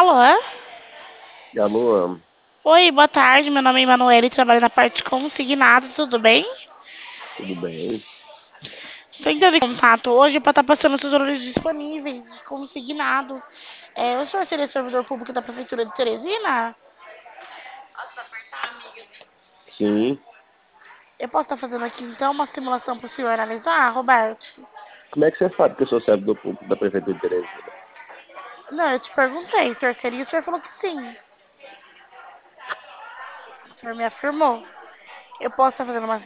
Alô? Alô, Oi, boa tarde. Meu nome é Emanuele e trabalho na parte de consignado, tudo bem? tudo bem? Estou entrando em contato hoje para estar passando os valores disponíveis de consignado. O senhor seria servidor público da Prefeitura de Teresina? Sim. Eu posso estar fazendo aqui então uma simulação para o senhor analisar, Roberto? Como é que você sabe que eu sou servidor público da Prefeitura de Teresina? Não, eu te perguntei, o senhor seria? O senhor falou que sim. O senhor me afirmou. Eu posso estar fazendo uma